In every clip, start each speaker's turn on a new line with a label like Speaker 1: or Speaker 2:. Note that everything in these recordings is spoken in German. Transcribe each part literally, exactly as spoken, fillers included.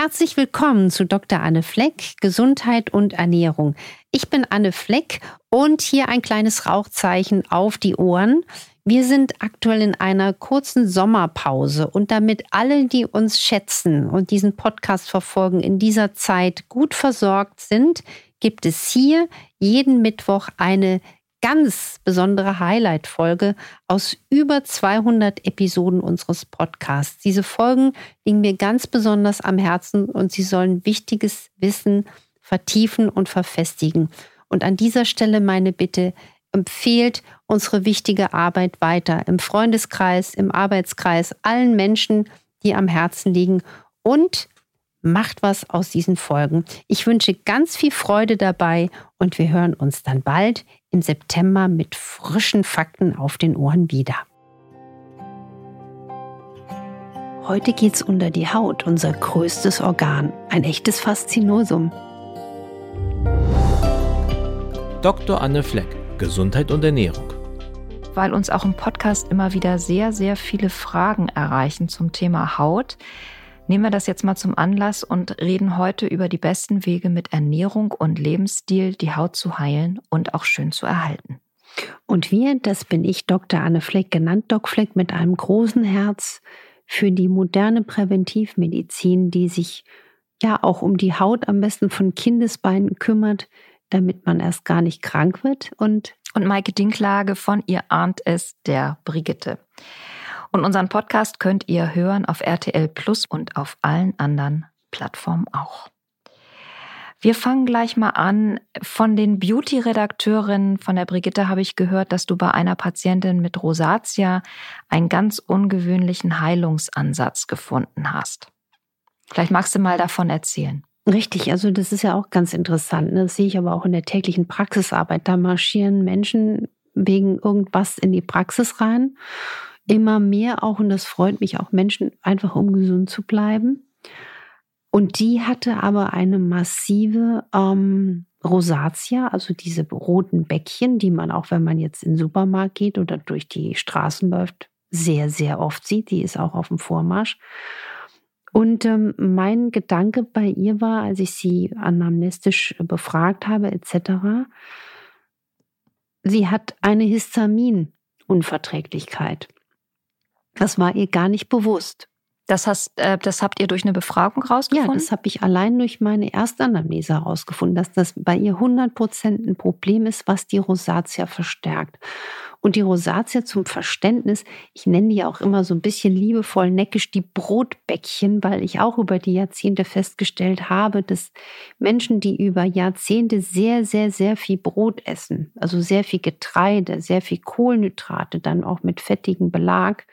Speaker 1: Herzlich willkommen zu Doktor Anne Fleck, Gesundheit und Ernährung. Ich bin Anne Fleck und hier ein kleines Rauchzeichen auf die Ohren. Wir sind aktuell in einer kurzen Sommerpause und damit alle, die uns schätzen und diesen Podcast verfolgen, in dieser Zeit gut versorgt sind, gibt es hier jeden Mittwoch eine ganz besondere Highlight-Folge aus über zweihundert Episoden unseres Podcasts. Diese Folgen liegen mir ganz besonders am Herzen und sie sollen wichtiges Wissen vertiefen und verfestigen. Und an dieser Stelle meine Bitte, empfehlt unsere wichtige Arbeit weiter im Freundeskreis, im Arbeitskreis, allen Menschen, die am Herzen liegen, und macht was aus diesen Folgen. Ich wünsche ganz viel Freude dabei und wir hören uns dann bald im September mit frischen Fakten auf den Ohren wieder. Heute geht's unter die Haut, unser größtes Organ, ein echtes Faszinosum.
Speaker 2: Doktor Anne Fleck, Gesundheit und Ernährung.
Speaker 3: Weil uns auch im Podcast immer wieder sehr, sehr viele Fragen erreichen zum Thema Haut, nehmen wir das jetzt mal zum Anlass und reden heute über die besten Wege mit Ernährung und Lebensstil, die Haut zu heilen und auch schön zu erhalten.
Speaker 1: Und wir, das bin ich, Doktor Anne Fleck, genannt Doc Fleck, mit einem großen Herz für die moderne Präventivmedizin, die sich ja auch um die Haut am besten von Kindesbeinen kümmert, damit man erst gar nicht krank wird. Und,
Speaker 3: und Maike Dinklage von Ihr ahnt es, der Brigitte. Und unseren Podcast könnt ihr hören auf R T L Plus und auf allen anderen Plattformen auch. Wir fangen gleich mal an. Von den Beauty-Redakteurinnen von der Brigitte habe ich gehört, dass du bei einer Patientin mit Rosatia einen ganz ungewöhnlichen Heilungsansatz gefunden hast. Vielleicht magst du mal davon erzählen.
Speaker 1: Richtig, also das ist ja auch ganz interessant. Das sehe ich aber auch in der täglichen Praxisarbeit. Da marschieren Menschen wegen irgendwas in die Praxis rein. Immer mehr auch, und das freut mich auch, Menschen einfach, um gesund zu bleiben. Und die hatte aber eine massive ähm, Rosatia, also diese roten Bäckchen, die man auch, wenn man jetzt in den Supermarkt geht oder durch die Straßen läuft, sehr, sehr oft sieht. Die ist auch auf dem Vormarsch. Und ähm, mein Gedanke bei ihr war, als ich sie anamnestisch befragt habe et cetera, sie hat eine Histaminunverträglichkeit. Das war ihr gar nicht bewusst.
Speaker 3: Das, hast, äh, das habt ihr durch eine Befragung rausgefunden?
Speaker 1: Ja, das habe ich allein durch meine Erstanamnese herausgefunden, dass das bei ihr hundert Prozent ein Problem ist, was die Rosatia verstärkt. Und die Rosatia, zum Verständnis, ich nenne die ja auch immer so ein bisschen liebevoll neckisch die Brotbäckchen, weil ich auch über die Jahrzehnte festgestellt habe, dass Menschen, die über Jahrzehnte sehr, sehr, sehr viel Brot essen, also sehr viel Getreide, sehr viel Kohlenhydrate, dann auch mit fettigem Belag,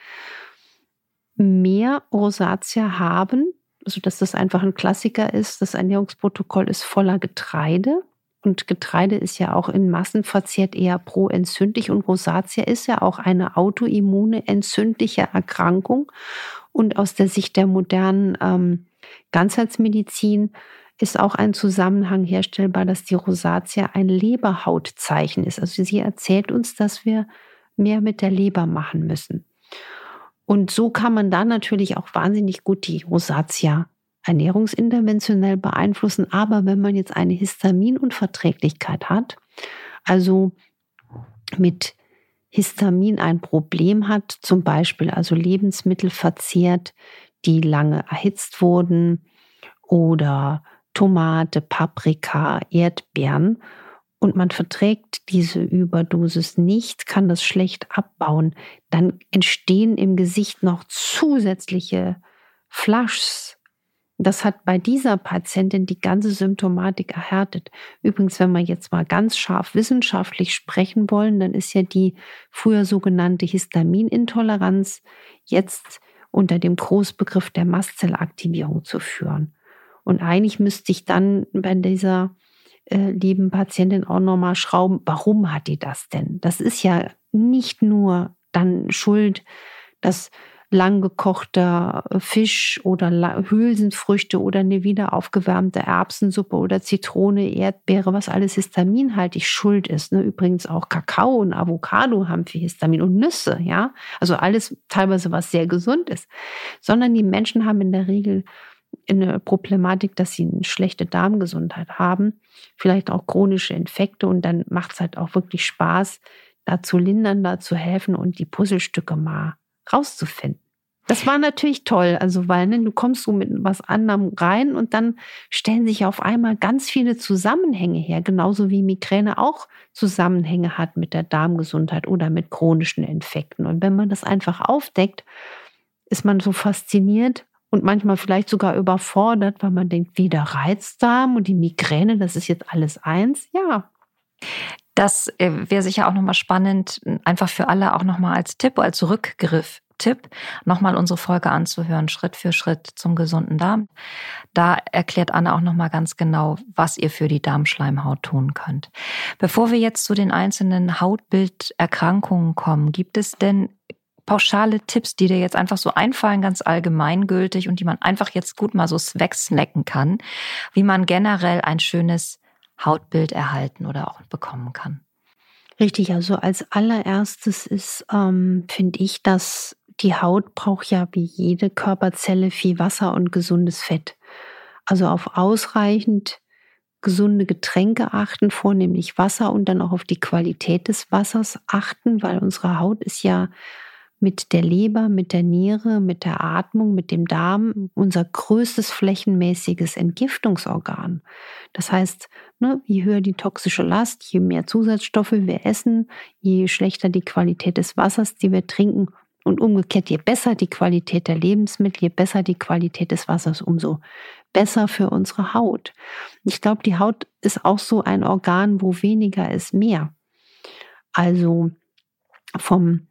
Speaker 1: mehr Rosatia haben, also dass das einfach ein Klassiker ist. Das Ernährungsprotokoll ist voller Getreide. Und Getreide ist ja auch in Massen verzehrt eher proentzündlich. Und Rosatia ist ja auch eine autoimmune, entzündliche Erkrankung. Und aus der Sicht der modernen ähm, Ganzheitsmedizin ist auch ein Zusammenhang herstellbar, dass die Rosatia ein Leberhautzeichen ist. Also sie erzählt uns, dass wir mehr mit der Leber machen müssen. Und so kann man dann natürlich auch wahnsinnig gut die Rosatia ernährungsinterventionell beeinflussen. Aber wenn man jetzt eine Histaminunverträglichkeit hat, also mit Histamin ein Problem hat, zum Beispiel also Lebensmittel verzehrt, die lange erhitzt wurden, oder Tomate, Paprika, Erdbeeren, und man verträgt diese Überdosis nicht, kann das schlecht abbauen, dann entstehen im Gesicht noch zusätzliche Flushs. Das hat bei dieser Patientin die ganze Symptomatik erhärtet. Übrigens, wenn wir jetzt mal ganz scharf wissenschaftlich sprechen wollen, dann ist ja die früher sogenannte Histaminintoleranz jetzt unter dem Großbegriff der Mastzellaktivierung zu führen. Und eigentlich müsste ich dann bei dieser äh, lieben Patientin auch nochmal schrauben, warum hat die das denn? Das ist ja nicht nur dann schuld, dass lang gekochter Fisch oder Hülsenfrüchte oder eine wieder aufgewärmte Erbsensuppe oder Zitrone, Erdbeere, was alles histaminhaltig schuld ist. Ne? Übrigens auch Kakao und Avocado haben viel Histamin und Nüsse, ja. Also alles teilweise, was sehr gesund ist. Sondern die Menschen haben in der Regel in eine Problematik, dass sie eine schlechte Darmgesundheit haben, vielleicht auch chronische Infekte und dann macht es halt auch wirklich Spaß, da zu lindern, da zu helfen und die Puzzlestücke mal rauszufinden. Das war natürlich toll, also weil ne, du kommst so mit was anderem rein und dann stellen sich auf einmal ganz viele Zusammenhänge her, genauso wie Migräne auch Zusammenhänge hat mit der Darmgesundheit oder mit chronischen Infekten. Und wenn man das einfach aufdeckt, ist man so fasziniert und manchmal vielleicht sogar überfordert, weil man denkt, wie der Reizdarm und die Migräne, das ist jetzt alles eins. Ja.
Speaker 3: Das wäre sicher auch nochmal spannend, einfach für alle auch nochmal als Tipp, als Rückgriff. Tipp, nochmal unsere Folge anzuhören, Schritt für Schritt zum gesunden Darm. Da erklärt Anne auch nochmal ganz genau, was ihr für die Darmschleimhaut tun könnt. Bevor wir jetzt zu den einzelnen Hautbilderkrankungen kommen, gibt es denn pauschale Tipps, die dir jetzt einfach so einfallen, ganz allgemeingültig und die man einfach jetzt gut mal so wegsnacken kann, wie man generell ein schönes Hautbild erhalten oder auch bekommen kann?
Speaker 1: Richtig, also als allererstes ist, ähm, finde ich, dass die Haut braucht ja wie jede Körperzelle viel Wasser und gesundes Fett. Also auf ausreichend gesunde Getränke achten, vornehmlich Wasser und dann auch auf die Qualität des Wassers achten, weil unsere Haut ist ja mit der Leber, mit der Niere, mit der Atmung, mit dem Darm unser größtes flächenmäßiges Entgiftungsorgan. Das heißt, ne, je höher die toxische Last, je mehr Zusatzstoffe wir essen, je schlechter die Qualität des Wassers, die wir trinken und umgekehrt, je besser die Qualität der Lebensmittel, je besser die Qualität des Wassers, umso besser für unsere Haut. Ich glaube, die Haut ist auch so ein Organ, wo weniger ist mehr. Also vom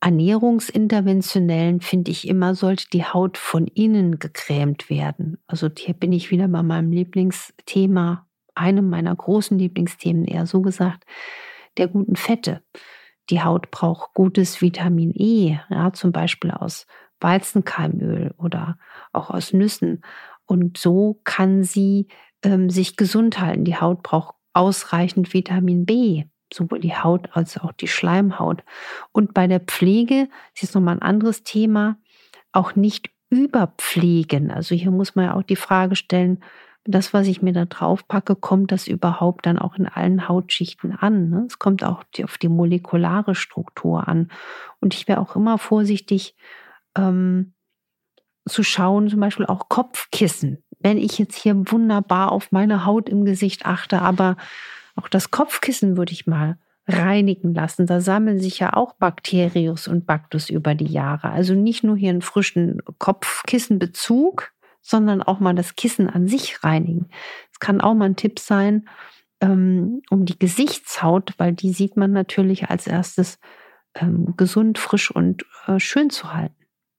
Speaker 1: Ernährungsinterventionellen finde ich immer, sollte die Haut von innen gecremt werden. Also hier bin ich wieder bei meinem Lieblingsthema, einem meiner großen Lieblingsthemen, eher so gesagt, der guten Fette. Die Haut braucht gutes Vitamin E, ja, zum Beispiel aus Weizenkeimöl oder auch aus Nüssen. Und so kann sie ähm, sich gesund halten. Die Haut braucht ausreichend Vitamin B, sowohl die Haut als auch die Schleimhaut. Und bei der Pflege, das ist nochmal ein anderes Thema, auch nicht überpflegen. Also hier muss man ja auch die Frage stellen, das, was ich mir da drauf packe, kommt das überhaupt dann auch in allen Hautschichten an? Ne? Es kommt auch die, auf die molekulare Struktur an. Und ich wäre auch immer vorsichtig ähm, zu schauen, zum Beispiel auch Kopfkissen. Wenn ich jetzt hier wunderbar auf meine Haut im Gesicht achte, aber auch das Kopfkissen würde ich mal reinigen lassen. Da sammeln sich ja auch Bakterius und Baktus über die Jahre. Also nicht nur hier einen frischen Kopfkissenbezug, sondern auch mal das Kissen an sich reinigen. Es kann auch mal ein Tipp sein, ähm, um die Gesichtshaut, weil die sieht man natürlich als erstes ähm, gesund, frisch und äh, schön zu halten.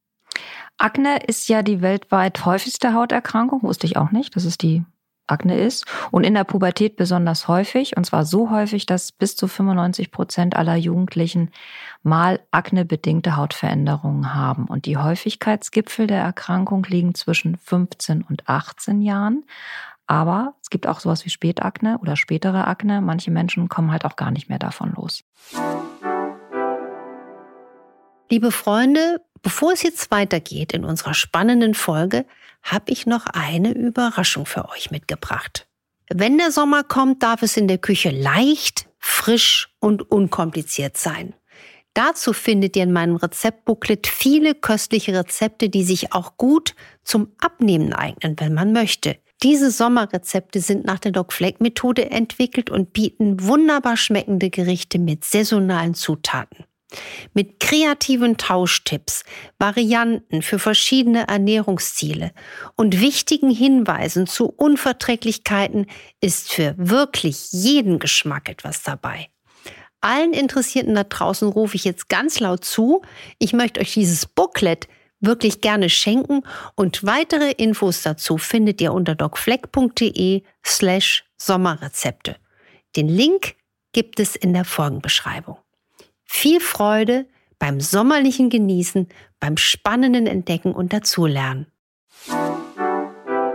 Speaker 3: Akne ist ja die weltweit häufigste Hauterkrankung, wusste ich auch nicht, dass es die Akne ist. Und in der Pubertät besonders häufig, und zwar so häufig, dass bis zu fünfundneunzig Prozent aller Jugendlichen mal aknebedingte Hautveränderungen haben. Und die Häufigkeitsgipfel der Erkrankung liegen zwischen fünfzehn und achtzehn Jahren. Aber es gibt auch sowas wie Spätakne oder spätere Akne. Manche Menschen kommen halt auch gar nicht mehr davon los.
Speaker 1: Liebe Freunde, bevor es jetzt weitergeht in unserer spannenden Folge, habe ich noch eine Überraschung für euch mitgebracht. Wenn der Sommer kommt, darf es in der Küche leicht, frisch und unkompliziert sein. Dazu findet ihr in meinem Rezeptbooklet viele köstliche Rezepte, die sich auch gut zum Abnehmen eignen, wenn man möchte. Diese Sommerrezepte sind nach der Doc Fleck Methode entwickelt und bieten wunderbar schmeckende Gerichte mit saisonalen Zutaten. Mit kreativen Tauschtipps, Varianten für verschiedene Ernährungsziele und wichtigen Hinweisen zu Unverträglichkeiten ist für wirklich jeden Geschmack etwas dabei. Allen Interessierten da draußen rufe ich jetzt ganz laut zu, ich möchte euch dieses Booklet wirklich gerne schenken und weitere Infos dazu findet ihr unter docfleck.de slash Sommerrezepte. Den Link gibt es in der Folgenbeschreibung. Viel Freude beim sommerlichen Genießen, beim spannenden Entdecken und Dazulernen.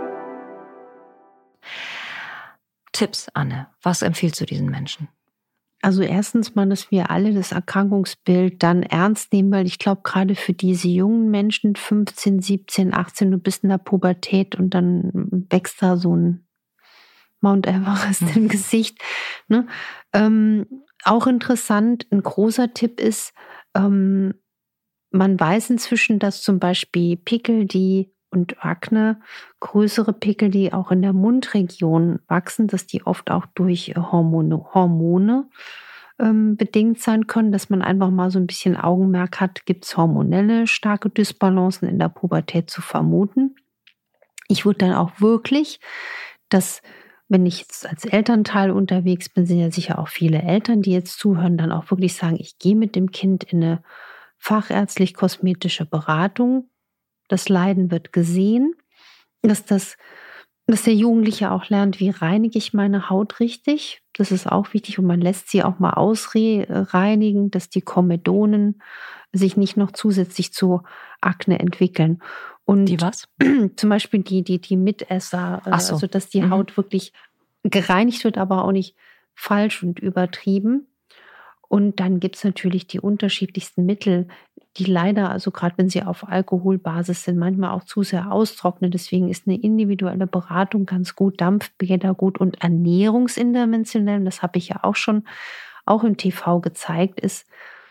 Speaker 3: Tipps, Anne. Was empfiehlst du diesen Menschen?
Speaker 1: Also erstens mal, dass wir alle das Erkrankungsbild dann ernst nehmen, weil ich glaube, gerade für diese jungen Menschen, fünfzehn, siebzehn, achtzehn, du bist in der Pubertät und dann wächst da so ein Mount Everest mhm. im Gesicht. Ne? Ähm, auch interessant, ein großer Tipp ist, ähm, man weiß inzwischen, dass zum Beispiel Pickel, die und Akne, größere Pickel, die auch in der Mundregion wachsen, dass die oft auch durch Hormone, Hormone ähm, bedingt sein können, dass man einfach mal so ein bisschen Augenmerk hat, gibt es hormonelle starke Dysbalancen in der Pubertät zu vermuten. Ich würde dann auch wirklich, dass, wenn ich jetzt als Elternteil unterwegs bin, sind ja sicher auch viele Eltern, die jetzt zuhören, dann auch wirklich sagen, ich gehe mit dem Kind in eine fachärztlich-kosmetische Beratung. Das Leiden wird gesehen, dass, das, dass der Jugendliche auch lernt, wie reinige ich meine Haut richtig. Das ist auch wichtig und man lässt sie auch mal ausreinigen, dass die Komedonen sich nicht noch zusätzlich zu Akne entwickeln. Und
Speaker 3: die was?
Speaker 1: Zum Beispiel die, die, die Mitesser,
Speaker 3: Ach so.
Speaker 1: Also dass die
Speaker 3: mhm.
Speaker 1: Haut wirklich gereinigt wird, aber auch nicht falsch und übertrieben. Und dann gibt es natürlich die unterschiedlichsten Mittel, die leider, also gerade wenn sie auf Alkoholbasis sind, manchmal auch zu sehr austrocknen. Deswegen ist eine individuelle Beratung ganz gut, Dampfbäder gut und ernährungsinterventionell, das habe ich ja auch schon auch im T V gezeigt, ist,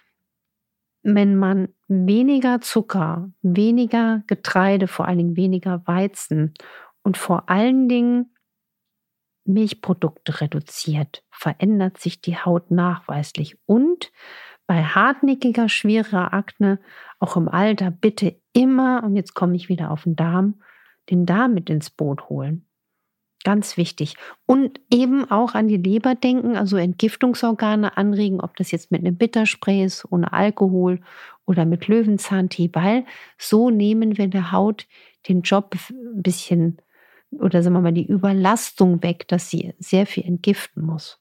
Speaker 1: wenn man weniger Zucker, weniger Getreide, vor allen Dingen weniger Weizen und vor allen Dingen Milchprodukte reduziert, verändert sich die Haut nachweislich. Und bei hartnäckiger, schwerer Akne, auch im Alter, bitte immer, und jetzt komme ich wieder auf den Darm, den Darm mit ins Boot holen. Ganz wichtig. Und eben auch an die Leber denken, also Entgiftungsorgane anregen, ob das jetzt mit einem Bitterspray ist, ohne Alkohol oder mit Löwenzahntee, weil so nehmen wir der Haut den Job ein bisschen, oder sagen wir mal, die Überlastung weg, dass sie sehr viel entgiften muss.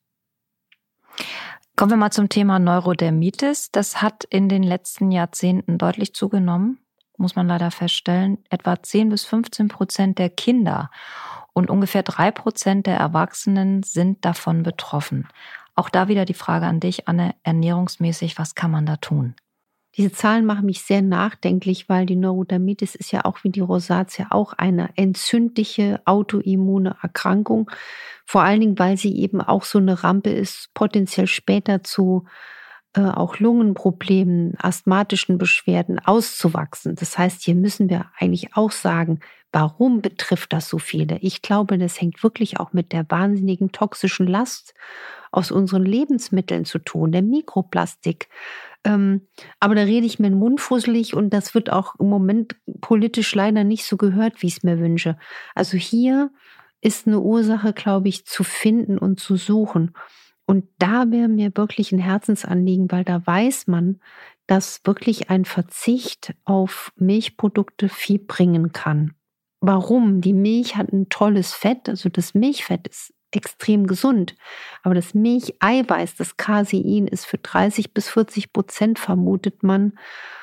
Speaker 3: Kommen wir mal zum Thema Neurodermitis. Das hat in den letzten Jahrzehnten deutlich zugenommen, muss man leider feststellen. Etwa zehn bis fünfzehn Prozent der Kinder und ungefähr drei Prozent der Erwachsenen sind davon betroffen. Auch da wieder die Frage an dich, Anne, ernährungsmäßig, was kann man da tun?
Speaker 1: Diese Zahlen machen mich sehr nachdenklich, weil die Neurodermitis ist ja auch wie die Rosatia auch eine entzündliche, autoimmune Erkrankung. Vor allen Dingen, weil sie eben auch so eine Rampe ist, potenziell später zu äh, auch Lungenproblemen, asthmatischen Beschwerden auszuwachsen. Das heißt, hier müssen wir eigentlich auch sagen, warum betrifft das so viele? Ich glaube, das hängt wirklich auch mit der wahnsinnigen toxischen Last aus unseren Lebensmitteln zu tun, der Mikroplastik. Ähm, aber da rede ich mir den Mund fusselig und das wird auch im Moment politisch leider nicht so gehört, wie ich es mir wünsche. Also hier ist eine Ursache, glaube ich, zu finden und zu suchen. Und da wäre mir wirklich ein Herzensanliegen, weil da weiß man, dass wirklich ein Verzicht auf Milchprodukte viel bringen kann. Warum? Die Milch hat ein tolles Fett, also das Milchfett ist extrem gesund. Aber das Milcheiweiß, das Casein, ist für dreißig bis vierzig Prozent, vermutet man,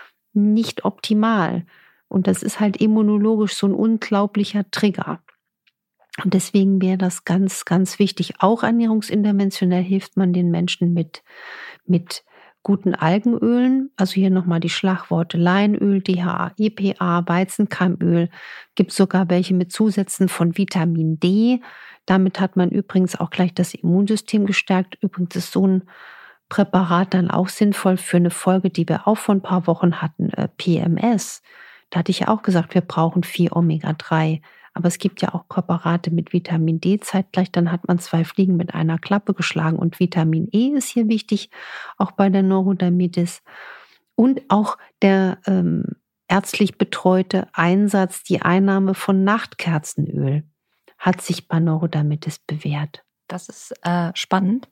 Speaker 1: nicht optimal. Und das ist halt immunologisch so ein unglaublicher Trigger. Und deswegen wäre das ganz, ganz wichtig. Auch ernährungsinterventionell hilft man den Menschen mit, mit guten Algenölen. Also hier nochmal die Schlagworte Leinöl, D H A, E P A, Weizenkeimöl. Gibt sogar welche mit Zusätzen von Vitamin D. Damit hat man übrigens auch gleich das Immunsystem gestärkt. Übrigens ist so ein Präparat dann auch sinnvoll für eine Folge, die wir auch vor ein paar Wochen hatten, P M S. Da hatte ich ja auch gesagt, wir brauchen viel Omega drei. Aber es gibt ja auch Präparate mit Vitamin D zeitgleich, dann hat man zwei Fliegen mit einer Klappe geschlagen. Und Vitamin E ist hier wichtig, auch bei der Neurodermitis. Und auch der ähm, ärztlich betreute Einsatz, die Einnahme von Nachtkerzenöl hat sich bei Neurodermitis bewährt.
Speaker 3: Das ist äh, spannend,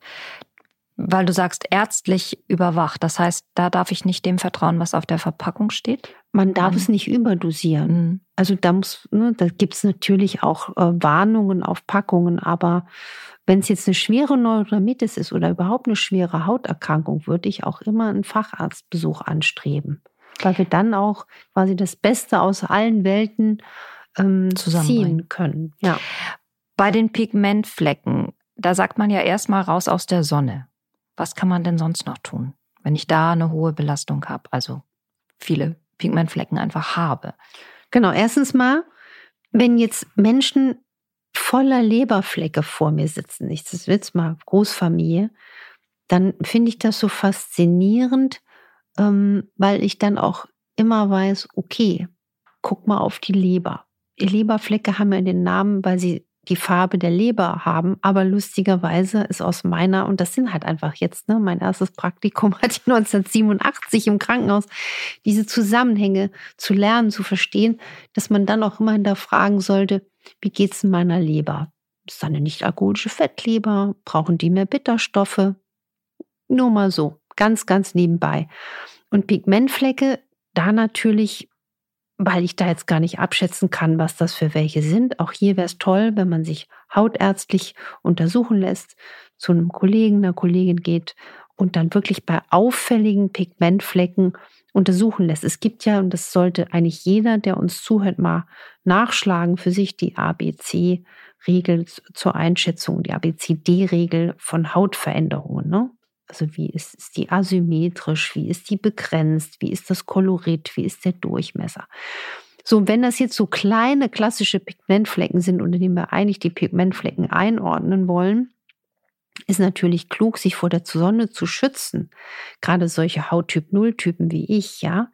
Speaker 3: weil du sagst, ärztlich überwacht. Das heißt, da darf ich nicht dem vertrauen, was auf der Verpackung steht?
Speaker 1: Man darf mhm. es nicht überdosieren. Mhm. Also da muss, ne, da gibt es natürlich auch äh, Warnungen auf Packungen, aber wenn es jetzt eine schwere Neurodermitis ist oder überhaupt eine schwere Hauterkrankung, würde ich auch immer einen Facharztbesuch anstreben, weil wir dann auch quasi das Beste aus allen Welten ähm, ziehen können. Ja.
Speaker 3: Bei den Pigmentflecken, da sagt man ja erstmal raus aus der Sonne. Was kann man denn sonst noch tun, wenn ich da eine hohe Belastung habe, also viele Pigmentflecken einfach habe?
Speaker 1: Genau, erstens mal, wenn jetzt Menschen voller Leberflecke vor mir sitzen, ich das jetzt mal Großfamilie, dann finde ich das so faszinierend, ähm, weil ich dann auch immer weiß, okay, guck mal auf die Leber. Die Leberflecke haben ja den Namen, weil sie die Farbe der Leber haben, aber lustigerweise ist aus meiner, und das sind halt einfach jetzt, ne, mein erstes Praktikum hatte ich neunzehnhundertsiebenundachtzig im Krankenhaus, diese Zusammenhänge zu lernen, zu verstehen, dass man dann auch immer hinterfragen sollte, wie geht's in meiner Leber? Ist da eine nicht-alkoholische Fettleber? Brauchen die mehr Bitterstoffe? Nur mal so, ganz, ganz nebenbei. Und Pigmentflecke, da natürlich, weil ich da jetzt gar nicht abschätzen kann, was das für welche sind. Auch hier wäre es toll, wenn man sich hautärztlich untersuchen lässt, zu einem Kollegen, einer Kollegin geht und dann wirklich bei auffälligen Pigmentflecken untersuchen lässt. Es gibt ja, und das sollte eigentlich jeder, der uns zuhört, mal nachschlagen für sich, die A B C-Regel zur Einschätzung, die A B C D-Regel von Hautveränderungen, ne? Also wie ist, ist die asymmetrisch, wie ist die begrenzt, wie ist das Kolorit, wie ist der Durchmesser. So, und wenn das jetzt so kleine klassische Pigmentflecken sind, unter denen wir eigentlich die Pigmentflecken einordnen wollen, ist natürlich klug, sich vor der Sonne zu schützen. Gerade solche Hauttyp null Typen wie ich, ja.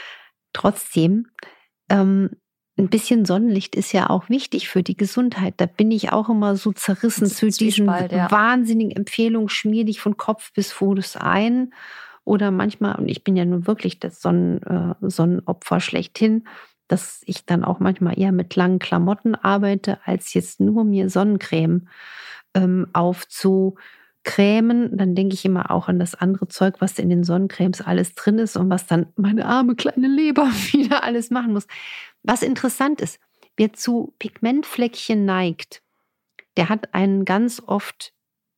Speaker 1: Trotzdem, ähm, ein bisschen Sonnenlicht ist ja auch wichtig für die Gesundheit. Da bin ich auch immer so zerrissen zu diesen
Speaker 3: ja.
Speaker 1: wahnsinnigen Empfehlungen, schmier dich von Kopf bis Fuß ein. Oder manchmal, und ich bin ja nun wirklich das Sonnen, äh, Sonnenopfer schlechthin, dass ich dann auch manchmal eher mit langen Klamotten arbeite, als jetzt nur mir Sonnencreme ähm, aufzu Cremen, dann denke ich immer auch an das andere Zeug, was in den Sonnencremes alles drin ist und was dann meine arme kleine Leber wieder alles machen muss. Was interessant ist, wer zu Pigmentfleckchen neigt, der hat einen ganz oft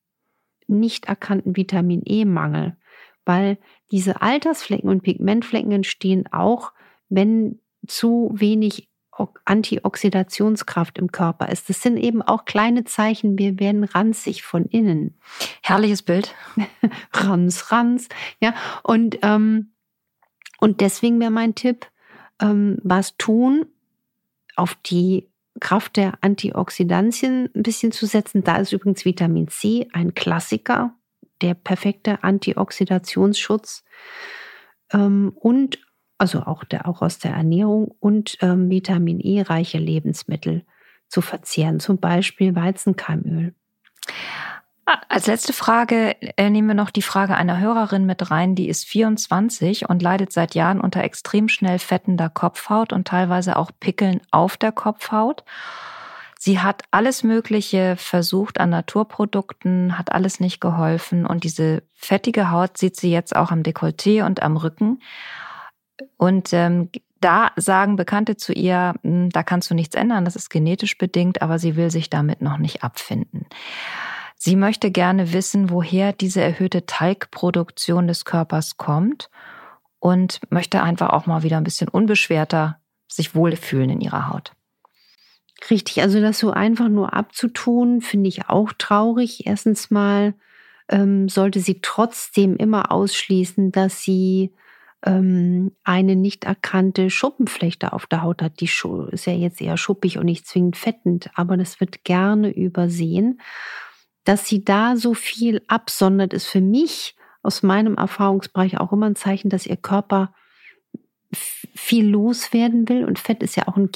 Speaker 1: nicht erkannten Vitamin-E-Mangel, weil diese Altersflecken und Pigmentflecken entstehen auch, wenn zu wenig Antioxidationskraft im Körper ist. Das sind eben auch kleine Zeichen, wir werden ranzig von innen.
Speaker 3: Herrliches Bild.
Speaker 1: Ranz, ranz. Ja, und, ähm, und deswegen wäre mein Tipp, ähm, was tun, auf die Kraft der Antioxidantien ein bisschen zu setzen. Da ist übrigens Vitamin C ein Klassiker, der perfekte Antioxidationsschutz. Ähm, und also auch, der, auch aus der Ernährung und ähm, Vitamin E-reiche Lebensmittel zu verzehren, zum Beispiel Weizenkeimöl.
Speaker 3: Als letzte Frage äh, nehmen wir noch die Frage einer Hörerin mit rein, die ist vierundzwanzig und leidet seit Jahren unter extrem schnell fettender Kopfhaut und teilweise auch Pickeln auf der Kopfhaut. Sie hat alles Mögliche versucht an Naturprodukten, hat alles nicht geholfen und diese fettige Haut sieht sie jetzt auch am Dekolleté und am Rücken. Und ähm, da sagen Bekannte zu ihr, da kannst du nichts ändern, das ist genetisch bedingt, aber sie will sich damit noch nicht abfinden. Sie möchte gerne wissen, woher diese erhöhte Talgproduktion des Körpers kommt und möchte einfach auch mal wieder ein bisschen unbeschwerter sich wohlfühlen in ihrer Haut.
Speaker 1: Richtig, also das so einfach nur abzutun, finde ich auch traurig. Erstens mal ähm, sollte sie trotzdem immer ausschließen, dass sie ähm, eine nicht erkannte Schuppenflechte auf der Haut hat. Die Schu- ist ja jetzt eher schuppig und nicht zwingend fettend, aber das wird gerne übersehen. Dass sie da so viel absondert, ist für mich aus meinem Erfahrungsbereich auch immer ein Zeichen, dass ihr Körper f- viel loswerden will. Und Fett ist ja auch ein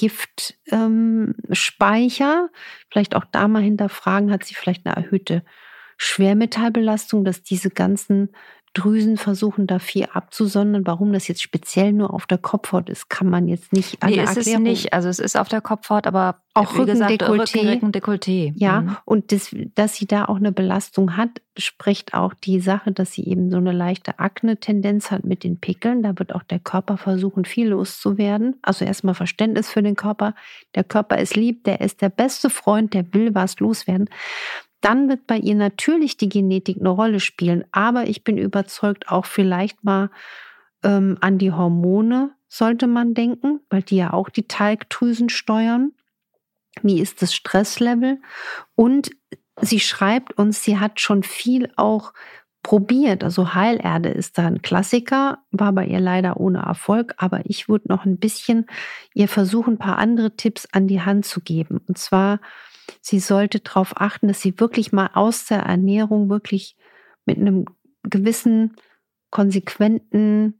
Speaker 1: Giftspeicher. Ähm, vielleicht auch da mal hinterfragen, hat sie vielleicht eine erhöhte Schwermetallbelastung, dass diese ganzen Drüsen versuchen, da viel abzusondern. Warum das jetzt speziell nur auf der Kopfhaut ist, kann man jetzt nicht an
Speaker 3: Nee,
Speaker 1: der
Speaker 3: ist es
Speaker 1: Erklärung.
Speaker 3: nicht. Also es ist auf der Kopfhaut, aber
Speaker 1: auch
Speaker 3: wie gesagt,
Speaker 1: Rückendekolleté.
Speaker 3: Rücken, Rückendekolleté.
Speaker 1: Ja,
Speaker 3: Mhm.
Speaker 1: und das, dass sie da auch eine Belastung hat, spricht auch die Sache, dass sie eben so eine leichte Akne-Tendenz hat mit den Pickeln. Da wird auch der Körper versuchen, viel loszuwerden. Also erstmal Verständnis für den Körper. Der Körper ist lieb, der ist der beste Freund, der will was loswerden. Dann wird bei ihr natürlich die Genetik eine Rolle spielen. Aber ich bin überzeugt, auch vielleicht mal ähm, an die Hormone sollte man denken, weil die ja auch die Talgdrüsen steuern. Wie ist das Stresslevel? Und sie schreibt uns, sie hat schon viel auch probiert. Also Heilerde ist da ein Klassiker, war bei ihr leider ohne Erfolg, aber ich würde noch ein bisschen ihr versuchen, ein paar andere Tipps an die Hand zu geben. Und zwar, sie sollte darauf achten, dass sie wirklich mal aus der Ernährung wirklich mit einem gewissen, konsequenten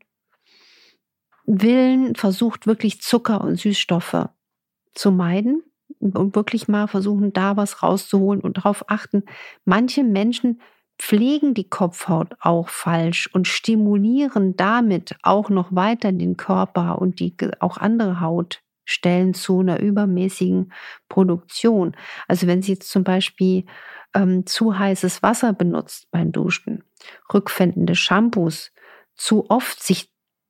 Speaker 1: Willen versucht, wirklich Zucker und Süßstoffe zu meiden und wirklich mal versuchen, da was rauszuholen und darauf achten. Manche Menschen pflegen die Kopfhaut auch falsch und stimulieren damit auch noch weiter den Körper und die auch andere Hautstellen zu einer übermäßigen Produktion. Also wenn sie jetzt zum Beispiel ähm, zu heißes Wasser benutzt beim Duschen, rückfändende Shampoos, zu oft sich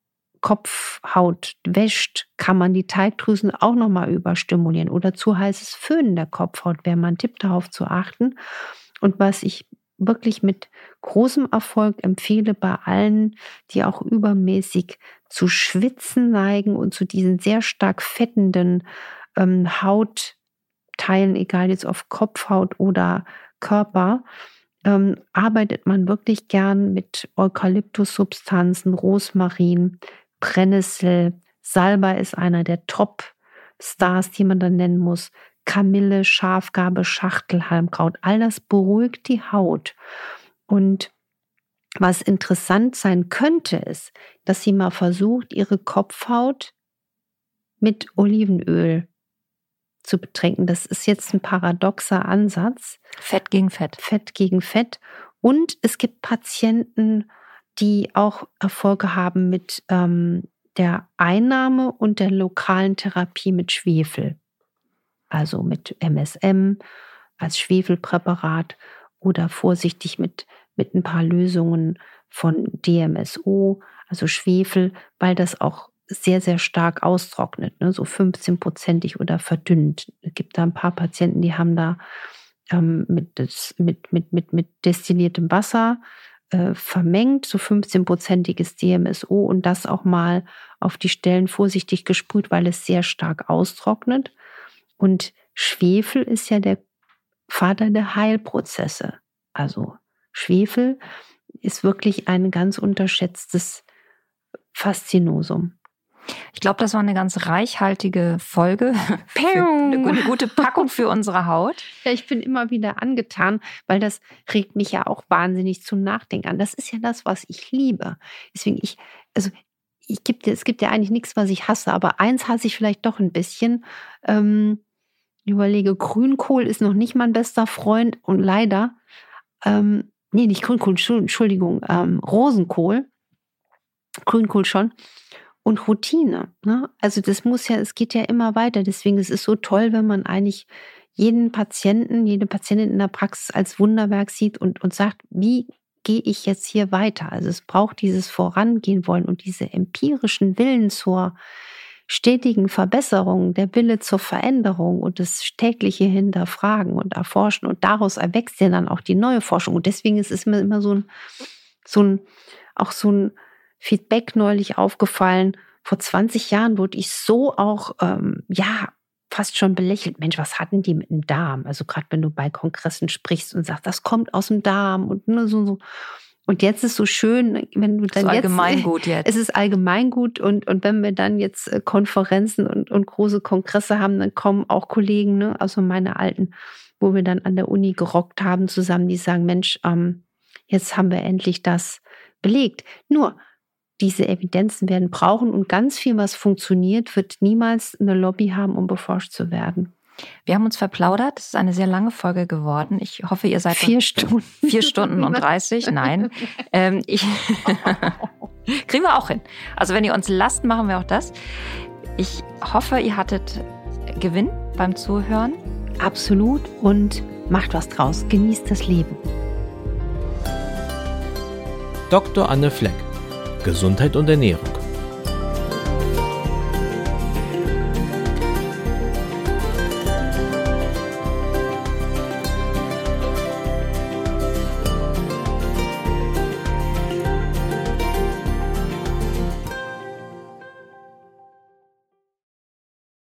Speaker 1: Kopfhaut wäscht, kann man die Teigdrüsen auch nochmal überstimulieren oder zu heißes Föhnen der Kopfhaut, wäre mal ein Tipp darauf zu achten. Und was ich wirklich mit großem Erfolg empfehle bei allen, die auch übermäßig zu schwitzen neigen und zu diesen sehr stark fettenden ähm, Hautteilen, egal jetzt auf Kopfhaut oder Körper, ähm, arbeitet man wirklich gern mit Eukalyptussubstanzen, Rosmarin, Brennnessel, Salbei ist einer der Top-Stars, die man dann nennen muss. Kamille, Schafgarbe, Schachtelhalmkraut, all das beruhigt die Haut. Und was interessant sein könnte, ist, dass sie mal versucht, ihre Kopfhaut mit Olivenöl zu betränken. Das ist jetzt ein paradoxer Ansatz.
Speaker 3: Fett gegen Fett.
Speaker 1: Fett gegen Fett. Und es gibt Patienten, die auch Erfolge haben mit ähm, der Einnahme und der lokalen Therapie mit Schwefel. Also mit M S M als Schwefelpräparat oder vorsichtig mit, mit ein paar Lösungen von D M S O, also Schwefel, weil das auch sehr, sehr stark austrocknet, ne? So fünfzehn-prozentig oder verdünnt. Es gibt da ein paar Patienten, die haben da ähm, mit, das, mit, mit, mit, mit destilliertem Wasser äh, vermengt, so fünfzehn-prozentiges D M S O und das auch mal auf die Stellen vorsichtig gesprüht, weil es sehr stark austrocknet. Und Schwefel ist ja der Vater der Heilprozesse. Also Schwefel ist wirklich ein ganz unterschätztes Faszinosum.
Speaker 3: Ich glaube, das war eine ganz reichhaltige Folge. Eine, eine gute Packung für unsere Haut.
Speaker 1: Ja, ich bin immer wieder angetan, weil das regt mich ja auch wahnsinnig zum Nachdenken an. Das ist ja das, was ich liebe. Deswegen, ich, also ich gibt, es gibt ja eigentlich nichts, was ich hasse, aber eins hasse ich vielleicht doch ein bisschen. Ähm, ich überlege, Grünkohl ist noch nicht mein bester Freund und leider, ähm, nee, nicht Grünkohl, Entschuldigung, ähm, Rosenkohl, Grünkohl schon und Routine. Ne? Also das muss ja, es geht ja immer weiter. Deswegen ist es so toll, wenn man eigentlich jeden Patienten, jede Patientin in der Praxis als Wunderwerk sieht und, und sagt, wie gehe ich jetzt hier weiter? Also es braucht dieses Vorangehen wollen und diese empirischen Willen zur stetigen Verbesserung, der Wille zur Veränderung und das tägliche Hinterfragen und Erforschen. Und daraus erwächst ja dann auch die neue Forschung. Und deswegen ist es mir immer so ein, so ein, auch so ein Feedback neulich aufgefallen. Vor zwanzig Jahren wurde ich so auch, ähm, ja, fast schon belächelt. Mensch, was hatten die mit dem Darm? Also gerade wenn du bei Kongressen sprichst und sagst, das kommt aus dem Darm und ne, so, so. Und jetzt ist so schön, wenn du dann
Speaker 3: das ist
Speaker 1: jetzt...
Speaker 3: Allgemeingut jetzt.
Speaker 1: Es ist Allgemeingut und, und wenn wir dann jetzt Konferenzen und, und große Kongresse haben, dann kommen auch Kollegen, ne, also meine Alten, wo wir dann an der Uni gerockt haben zusammen, die sagen, Mensch, ähm, jetzt haben wir endlich das belegt. Nur, diese Evidenzen werden brauchen und ganz viel, was funktioniert, wird niemals eine Lobby haben, um beforscht zu werden.
Speaker 3: Wir haben uns verplaudert. Es ist eine sehr lange Folge geworden. Ich hoffe, ihr seid...
Speaker 1: Vier Stunden.
Speaker 3: Vier Stunden und dreißig, nein. ähm, ich kriegen wir auch hin. Also wenn ihr uns lasst, machen wir auch das. Ich hoffe, ihr hattet Gewinn beim Zuhören.
Speaker 1: Absolut. Und macht was draus. Genießt das Leben.
Speaker 2: Doktor Anne Fleck. Gesundheit und Ernährung.